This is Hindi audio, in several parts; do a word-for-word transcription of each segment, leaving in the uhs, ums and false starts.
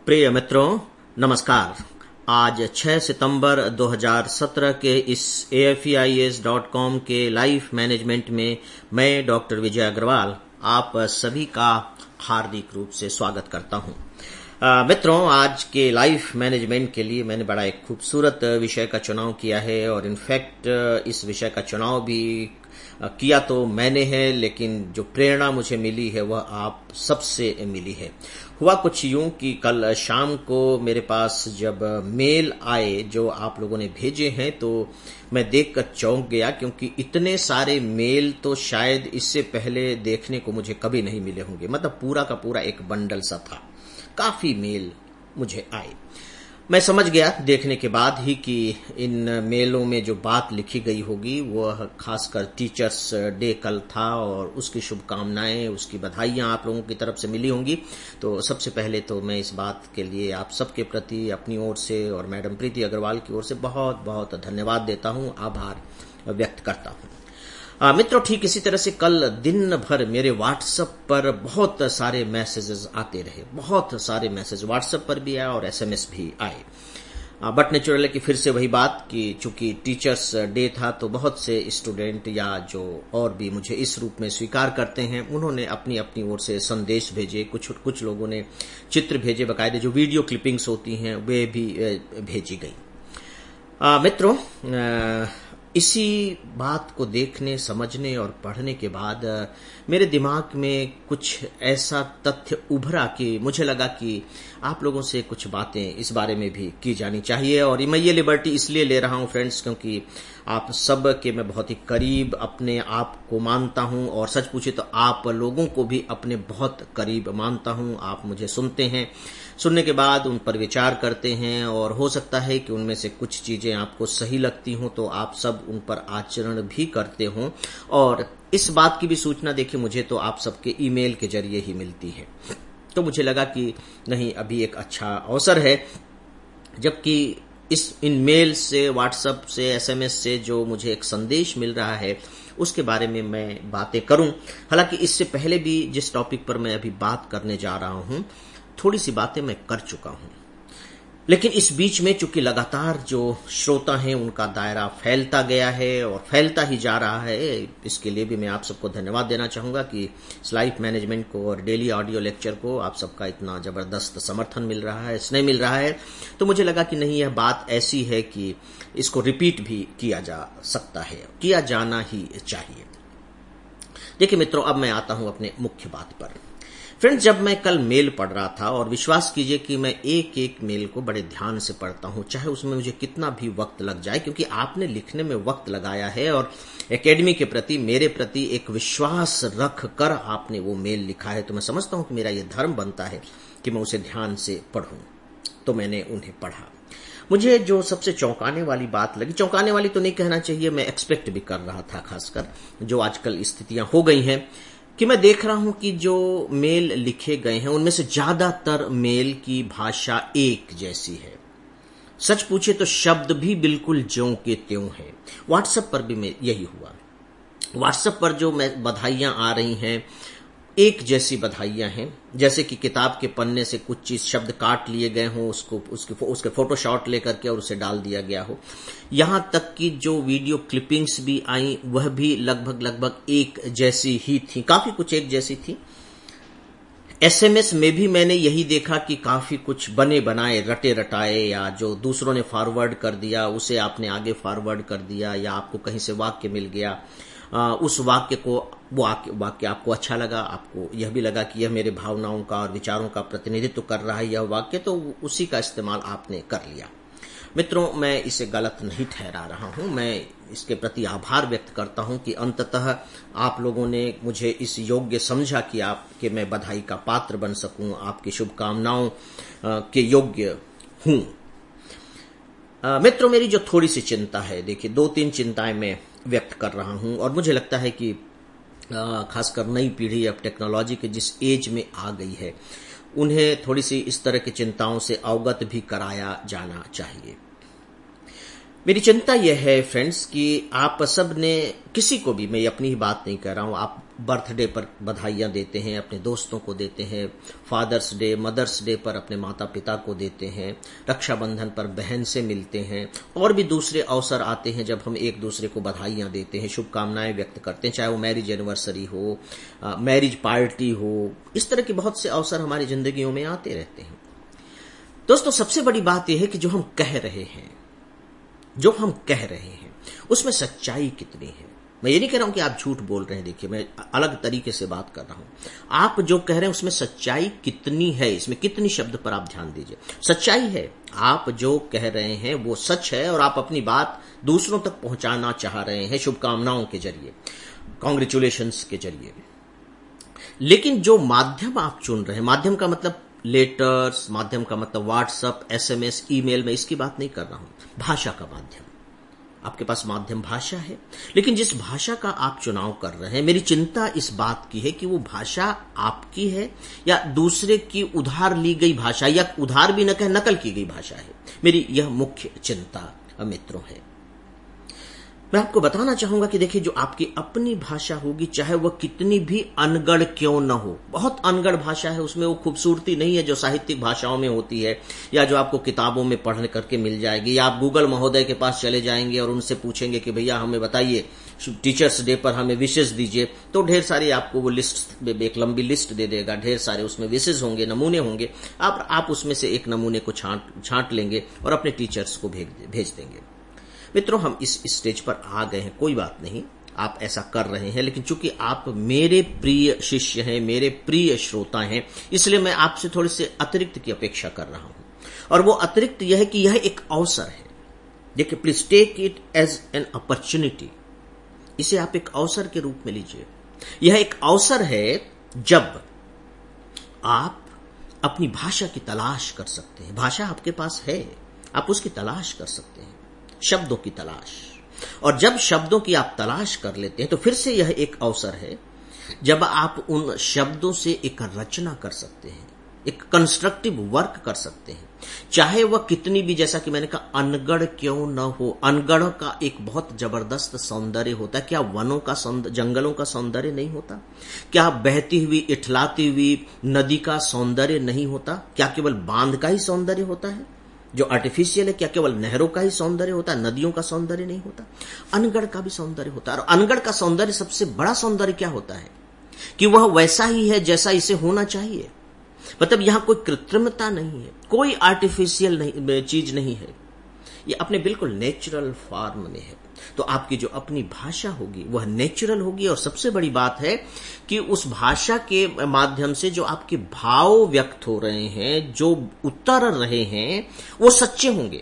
प्रिय मित्रों, नमस्कार। आज छह सितंबर दो हज़ार सत्रह के इस A F E I S dot com के लाइफ मैनेजमेंट में मैं डॉक्टर विजय अग्रवाल आप सभी का हार्दिक रूप से स्वागत करता हूं। आ, मित्रों, आज के लाइफ मैनेजमेंट के लिए मैंने बड़ा एक खूबसूरत विषय का चुनाव किया है और इनफैक्ट इस विषय का चुनाव भी किया तो मैंने है, लेकिन जो प्रेरणा मुझे मिली है वह आप सबसे मिली है। हुआ कुछ यूं कि कल शाम को मेरे पास जब मेल आए जो आप लोगों ने भेजे हैं तो मैं देखकर चौंक गया, क्योंकि इतने सारे मेल तो शायद इससे पहले देखने को मुझे कभी नहीं मिले होंगे। मतलब पूरा का पूरा एक बंडल सा था। काफी मेल मुझे आए। मैं समझ गया देखने के बाद ही कि इन मेलों में जो बात लिखी गई होगी वह खासकर टीचर्स डे कल था और उसकी शुभकामनाएं, उसकी बधाइयां आप लोगों की तरफ से मिली होंगी। तो सबसे पहले तो मैं इस बात के लिए आप सबके प्रति अपनी ओर से और मैडम प्रीति अग्रवाल की ओर से बहुत बहुत धन्यवाद देता हूं, आभार व्यक्त करता हूं। आ, मित्रों, ठीक इसी तरह से कल दिन भर मेरे व्हाट्सएप पर बहुत सारे मैसेजेस आते रहे। बहुत सारे मैसेज व्हाट्सएप पर भी आए और एसएमएस भी आए। बट नेचुरल है कि फिर से वही बात कि चूंकि टीचर्स डे था तो बहुत से स्टूडेंट या जो और भी मुझे इस रूप में स्वीकार करते हैं उन्होंने अपनी अपनी ओर से संदेश भेजे। कुछ कुछ लोगों ने चित्र भेजे, बकायदे जो वीडियो क्लिपिंग्स होती हैं वे भी भेजी गई। आ, मित्रों, आ, इसी बात को देखने, समझने और पढ़ने के बाद मेरे दिमाग में कुछ ऐसा तथ्य उभरा कि मुझे लगा कि आप लोगों से कुछ बातें इस बारे में भी की जानी चाहिए। और मैं ये लिबर्टी इसलिए ले रहा हूं फ्रेंड्स, क्योंकि आप सब के मैं बहुत ही करीब अपने आप को मानता हूं और सच पूछे तो आप लोगों को भी अपने बहुत करीब मानता हूं। आप मुझे सुनते हैं, सुनने के बाद उन पर विचार करते हैं और हो सकता है कि उनमें से कुछ चीजें आपको सही लगती हों तो आप सब उन पर आचरण भी करते हों। और इस बात की भी सूचना देखिए मुझे तो आप सबके ईमेल के जरिए ही मिलती है। तो मुझे लगा कि नहीं, अभी एक अच्छा अवसर है, जबकि इस इन मेल से, व्हाट्सएप से, एसएमएस से जो मुझे एक संदेश मिल रहा है उसके बारे में मैं बातें करूं। हालांकि इससे पहले भी जिस टॉपिक पर मैं अभी बात करने जा रहा हूं थोड़ी सी बातें मैं कर चुका हूं, लेकिन इस बीच में चूंकि लगातार जो श्रोता हैं उनका दायरा फैलता गया है और फैलता ही जा रहा है, इसके लिए भी मैं आप सबको धन्यवाद देना चाहूंगा कि इस लाइफ मैनेजमेंट को और डेली ऑडियो लेक्चर को आप सबका इतना जबरदस्त समर्थन मिल रहा है, स्नेह मिल रहा है। तो मुझे लगा कि नहीं, यह बात ऐसी है कि इसको रिपीट भी किया जा सकता है, किया जाना ही चाहिए। देखिए मित्रों, अब मैं आता हूं अपने मुख्य बात पर। फ्रेंड्स, जब मैं कल मेल पढ़ रहा था, और विश्वास कीजिए कि मैं एक एक मेल को बड़े ध्यान से पढ़ता हूं, चाहे उसमें मुझे कितना भी वक्त लग जाए, क्योंकि आपने लिखने में वक्त लगाया है और एकेडमी के प्रति, मेरे प्रति एक विश्वास रख कर आपने वो मेल लिखा है। तो मैं समझता हूं कि मेरा ये धर्म बनता है कि मैं उसे ध्यान से पढ़ूं। तो मैंने उन्हें पढ़ा। मुझे जो सबसे चौंकाने वाली बात लगी, चौंकाने वाली तो नहीं कहना चाहिए, मैं एक्सपेक्ट भी कर रहा था, खासकर जो आजकल स्थितियां हो गई हैं, कि मैं देख रहा हूं कि जो मेल लिखे गए हैं उनमें से ज्यादातर मेल की भाषा एक जैसी है। सच पूछे तो शब्द भी बिल्कुल ज्यों के त्यों है। व्हाट्सएप पर भी मैं यही हुआ। व्हाट्सएप पर जो मैं बधाइयां आ रही हैं, एक जैसी बधाइयां हैं, जैसे कि किताब के पन्ने से कुछ चीज शब्द काट लिए गए हों, उसको उसके उसके फोटोशॉट लेकर के और उसे डाल दिया गया हो। यहां तक कि जो वीडियो क्लिपिंग्स भी आई वह भी लगभग लगभग एक जैसी ही थी, काफी कुछ एक जैसी थी। एसएमएस में भी मैंने यही देखा कि काफी कुछ बने बनाए, रटे रटाए, या जो दूसरों ने फॉरवर्ड कर दिया उसे आपने आगे फॉरवर्ड कर दिया, या आपको कहीं से वाक्य मिल गया, आ, उस वाक्य को वो वाक्य आपको अच्छा लगा, आपको यह भी लगा कि यह मेरे भावनाओं का और विचारों का प्रतिनिधित्व कर रहा है यह वाक्य, तो उसी का इस्तेमाल आपने कर लिया। मित्रों, मैं इसे गलत नहीं ठहरा रहा हूं, मैं इसके प्रति आभार व्यक्त करता हूं कि अंततः आप लोगों ने मुझे इस योग्य समझा कि आप कि मैं बधाई का पात्र बन सकूं, आपकी शुभकामनाओं के योग्य हूं। मित्रों, मेरी जो थोड़ी सी चिंता है, देखिए दो तीन चिंताएं मैं व्यक्त कर रहा हूं, और मुझे लगता है कि खासकर नई पीढ़ी अब टेक्नोलॉजी के जिस एज में आ गई है उन्हें थोड़ी सी इस तरह की चिंताओं से अवगत भी कराया जाना चाहिए। मेरी चिंता यह है फ्रेंड्स कि आप सब ने, किसी को भी, मैं अपनी ही बात नहीं कर रहा हूं, आप बर्थडे पर बधाइयां देते हैं, अपने दोस्तों को देते हैं, फादर्स डे मदर्स डे पर अपने माता पिता को देते हैं, रक्षाबंधन पर बहन से मिलते हैं, और भी दूसरे अवसर आते हैं जब हम एक दूसरे को बधाइयां देते हैं, शुभकामनाएं व्यक्त करते हैं, चाहे वो मैरिज एनिवर्सरी हो, मैरिज पार्टी हो। इस तरह के बहुत से अवसर हमारी जिंदगियों में आते रहते हैं। दोस्तों, सबसे बड़ी बात यह है कि जो हम कह रहे हैं जो हम कह रहे हैं उसमें सच्चाई कितनी है। मैं ये नहीं कह रहा हूं कि आप झूठ बोल रहे हैं, देखिए मैं अलग तरीके से बात कर रहा हूं। आप जो कह रहे हैं उसमें सच्चाई कितनी है, इसमें कितनी शब्द पर आप ध्यान दीजिए। सच्चाई है, आप जो कह रहे हैं वो सच है और आप अपनी बात दूसरों तक पहुंचाना चाह रहे हैं शुभकामनाओं के जरिए, कॉन्ग्रेचुलेशंस के जरिए। लेकिन जो माध्यम आप चुन रहे हैं, माध्यम का मतलब लेटर्स, माध्यम का मतलब व्हाट्सएप, एसएमएस, ईमेल, मैं इसकी बात नहीं कर रहा हूं। भाषा का माध्यम, आपके पास माध्यम भाषा है, लेकिन जिस भाषा का आप चुनाव कर रहे हैं, मेरी चिंता इस बात की है कि वो भाषा आपकी है या दूसरे की उधार ली गई भाषा, या उधार भी न कहे नकल की गई भाषा है। मेरी यह मुख्य चिंता मित्रों है। मैं आपको बताना चाहूंगा कि देखिए, जो आपकी अपनी भाषा होगी, चाहे वह कितनी भी अनगढ़ क्यों न हो, बहुत अनगढ़ भाषा है, उसमें वो खूबसूरती नहीं है जो साहित्यिक भाषाओं में होती है या जो आपको किताबों में पढ़ने करके मिल जाएगी। या आप गूगल महोदय के पास चले जाएंगे और उनसे पूछेंगे कि भैया हमें बताइए टीचर्स डे पर हमें विशेष दीजिए, तो ढेर सारी आपको वो लिस्ट, एक लंबी लिस्ट दे देगा, ढेर सारे उसमें विशेष होंगे, नमूने होंगे। आप आप उसमें से एक नमूने को छांट छांट लेंगे और अपने टीचर्स को भेज भेज देंगे। मित्रों, हम इस स्टेज पर आ गए हैं, कोई बात नहीं, आप ऐसा कर रहे हैं, लेकिन चूंकि आप मेरे प्रिय शिष्य हैं, मेरे प्रिय श्रोता हैं, इसलिए मैं आपसे थोड़े से अतिरिक्त की अपेक्षा कर रहा हूं। और वो अतिरिक्त यह है कि यह एक अवसर है। देखिए, please take it as an opportunity, इसे आप एक अवसर के रूप में लीजिए। यह एक अवसर है जब आप अपनी भाषा की तलाश कर सकते हैं। भाषा आपके पास है, आप उसकी तलाश कर सकते हैं, शब्दों की तलाश। और जब शब्दों की आप तलाश कर लेते हैं तो फिर से यह एक अवसर है जब आप उन शब्दों से एक रचना कर सकते हैं, एक कंस्ट्रक्टिव वर्क कर सकते हैं, चाहे वह कितनी भी, जैसा कि मैंने कहा, अनगढ़ क्यों न हो। अनगढ़ का एक बहुत जबरदस्त सौंदर्य होता है। क्या वनों का सौंदर्य, जंगलों का सौंदर्य नहीं होता? क्या बहती हुई इठलाती हुई नदी का सौंदर्य नहीं होता? क्या केवल बांध का ही सौंदर्य होता है जो आर्टिफिशियल है? क्या केवल नहरों का ही सौंदर्य होता है, नदियों का सौंदर्य नहीं होता? अनगढ़ का भी सौंदर्य होता है। और अनगढ़ का सौंदर्य, सबसे बड़ा सौंदर्य क्या होता है कि वह वैसा ही है जैसा इसे होना चाहिए। मतलब यहां कोई कृत्रिमता नहीं है, कोई आर्टिफिशियल नहीं, चीज नहीं है, ये अपने बिल्कुल नेचुरल फॉर्म में है। तो आपकी जो अपनी भाषा होगी वह नेचुरल होगी। और सबसे बड़ी बात है कि उस भाषा के माध्यम से जो आपके भाव व्यक्त हो रहे हैं, जो उतर रहे हैं, वो सच्चे होंगे,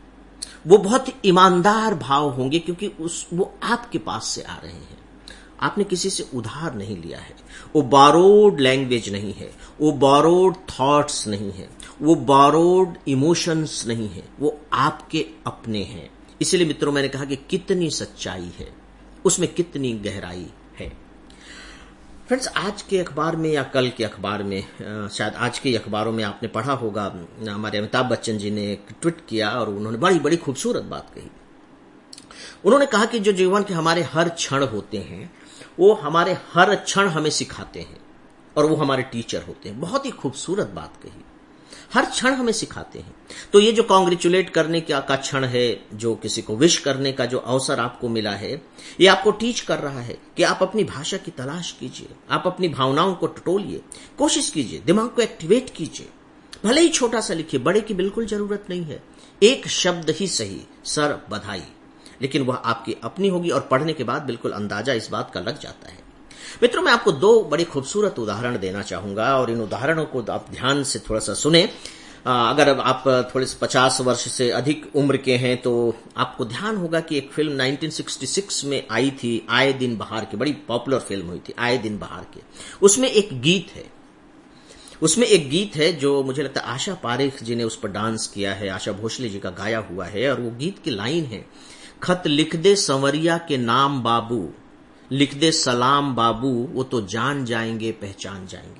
वो बहुत ईमानदार भाव होंगे, क्योंकि उस वो आपके पास से आ रहे हैं। आपने किसी से उधार नहीं लिया है, वो बारोड लैंग्वेज नहीं है, वो बारोड थॉट्स नहीं है, वो बारोड इमोशंस नहीं है, वो आपके अपने हैं। इसलिए मित्रों, मैंने कहा कि कितनी सच्चाई है, उसमें कितनी गहराई है। फ्रेंड्स, आज के अखबार में या कल के अखबार में, शायद आज के अखबारों में आपने पढ़ा होगा, हमारे अमिताभ बच्चन जी ने एक ट्वीट किया और उन्होंने बड़ी बड़ी खूबसूरत बात कही। उन्होंने कहा कि जो जीवन के हमारे हर क्षण होते हैं, वो हमारे हर क्षण हमें सिखाते हैं और वो हमारे टीचर होते हैं। बहुत ही खूबसूरत बात कही, हर क्षण हमें सिखाते हैं। तो ये जो कॉन्ग्रेचुलेट करने का का क्षण है, जो किसी को विश करने का जो अवसर आपको मिला है, ये आपको टीच कर रहा है कि आप अपनी भाषा की तलाश कीजिए, आप अपनी भावनाओं को टटोलिए, कोशिश कीजिए, दिमाग को एक्टिवेट कीजिए। भले ही छोटा सा लिखिए, बड़े की बिल्कुल जरूरत नहीं है, एक शब्द ही सही, सर बधाई, लेकिन वह आपकी अपनी होगी और पढ़ने के बाद बिल्कुल अंदाजा इस बात का लग जाता है। मित्रों, मैं आपको दो बड़े खूबसूरत उदाहरण देना चाहूंगा और इन उदाहरणों को आप ध्यान से थोड़ा सा सुने। अगर आप थोड़े से पचास वर्ष से अधिक उम्र के हैं तो आपको ध्यान होगा कि एक फिल्म उन्नीस सौ छियासठ में आई थी, आए दिन बहार के, बड़ी पॉपुलर फिल्म हुई थी, आए दिन बहार के। उसमें एक गीत है, उसमें एक गीत है जो मुझे लगता है आशा पारेख जी ने उस पर डांस किया है, आशा भोसले जी का गाया हुआ है। और वो गीत की लाइन है, खत लिख दे संवरिया के नाम बाबू, लिख दे सलाम बाबू, वो तो जान जाएंगे पहचान जाएंगे।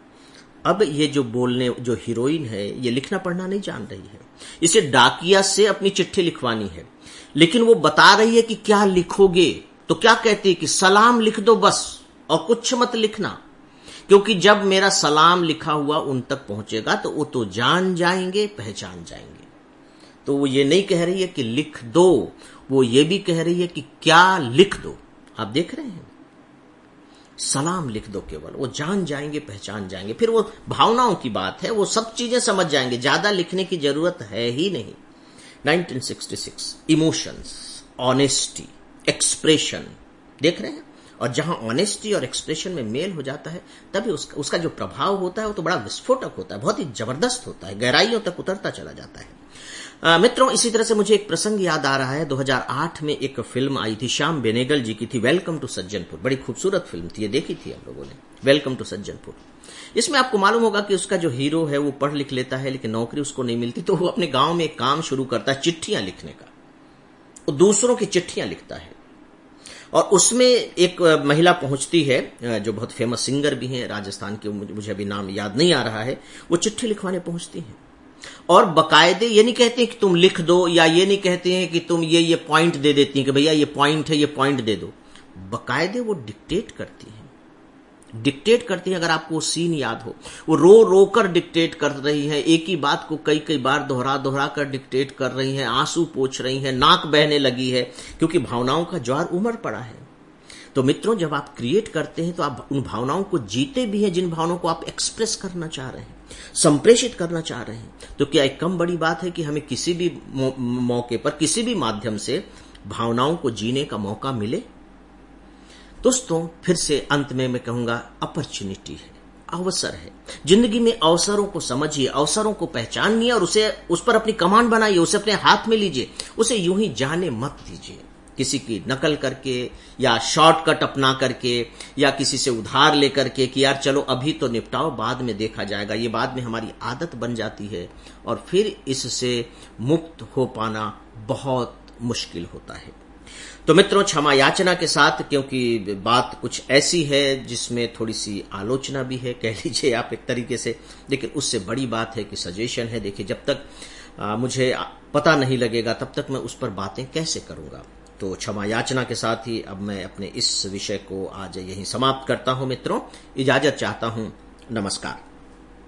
अब ये जो बोलने, जो हीरोइन है, ये लिखना पढ़ना नहीं जान रही है, इसे डाकिया से अपनी चिट्ठी लिखवानी है, लेकिन वो बता रही है कि क्या लिखोगे, तो क्या कहती है कि सलाम लिख दो बस और कुछ मत लिखना, क्योंकि जब मेरा सलाम लिखा हुआ उन तक पहुंचेगा तो वो तो जान जाएंगे, पहचान जाएंगे। तो वो ये नहीं कह रही है कि लिख दो, वो ये भी कह रही है कि क्या लिख दो। आप देख रहे हैं, सलाम लिख दो, केवल वो जान जाएंगे, पहचान जाएंगे। फिर वो भावनाओं की बात है, वो सब चीजें समझ जाएंगे, ज्यादा लिखने की जरूरत है ही नहीं। Nineteen sixty six, emotions, honesty, expression, देख रहे हैं। और जहां ऑनेस्टी और एक्सप्रेशन में मेल हो जाता है, तभी उसका, उसका जो प्रभाव होता है वो तो बड़ा विस्फोटक होता है, बहुत ही जबरदस्त होता है, गहराइयों तक उतरता चला जाता है। आ, मित्रों, इसी तरह से मुझे एक प्रसंग याद आ रहा है। दो हज़ार आठ में एक फिल्म आई थी, श्याम बेनेगल जी की थी, वेलकम टू सज्जनपुर। बड़ी खूबसूरत फिल्म थी, ये देखी थी आप लोगों ने, वेलकम टू सज्जनपुर। इसमें आपको मालूम होगा कि उसका जो हीरो है वो पढ़ लिख लेता है, लेकिन नौकरी उसको नहीं मिलती, तो वो अपने गांव में एक काम शुरू करता है, चिट्ठियां लिखने का। वो दूसरों की चिट्ठियां लिखता है, और उसमें एक महिला पहुंचती है जो बहुत फेमस सिंगर भी हैं राजस्थान के, मुझे अभी नाम याद नहीं आ रहा है। वो चिट्ठी लिखवाने पहुंचती हैं और बकायदे ये नहीं कहते हैं कि तुम लिख दो, या ये नहीं कहते हैं कि तुम ये ये पॉइंट दे देती हैं कि भैया ये पॉइंट है, ये पॉइंट दे दो। बकायदे वो डिक्टेट करती हैं, डिक्टेट करती हैं। अगर आपको वो सीन याद हो, वो रो रो कर डिक्टेट कर रही है, एक ही बात को कई कई बार दोहरा दोहरा कर डिक्टेट कर रही हैं, आंसू पोंछ रही हैं, नाक बहने लगी है, क्योंकि भावनाओं का ज्वार उमड़ पड़ा है। तो मित्रों, जब आप क्रिएट करते हैं तो आप उन भावनाओं को जीते भी हैं, जिन भावनाओं को आप एक्सप्रेस करना चाह रहे हैं, संप्रेषित करना चाह रहे हैं। तो क्या एक कम बड़ी बात है कि हमें किसी भी मौके पर, किसी भी माध्यम से भावनाओं को जीने का मौका मिले। दोस्तों, फिर से अंत में मैं कहूंगा, अपॉर्चुनिटी है, अवसर है। जिंदगी में अवसरों को समझिए, अवसरों को पहचानिए और उसे, उस पर अपनी कमांड बनाइए, उसे अपने हाथ में लीजिए, उसे यूं ही जाने मत दीजिए, किसी की नकल करके या शॉर्टकट अपना करके या किसी से उधार लेकर के कि यार चलो अभी तो निपटाओ, बाद में देखा जाएगा। ये बाद में हमारी आदत बन जाती है और फिर इससे मुक्त हो पाना बहुत मुश्किल होता है। तो मित्रों, क्षमा याचना के साथ, क्योंकि बात कुछ ऐसी है जिसमें थोड़ी सी आलोचना भी है, कह लीजिए आप एक तरीके से, लेकिन उससे बड़ी बात है कि सजेशन है। देखिए, जब तक आ, मुझे पता नहीं लगेगा तब तक मैं उस पर बातें कैसे करूंगा। तो क्षमा याचना के साथ ही अब मैं अपने इस विषय को आज यहीं समाप्त करता हूं। मित्रों, इजाजत चाहता हूं। नमस्कार।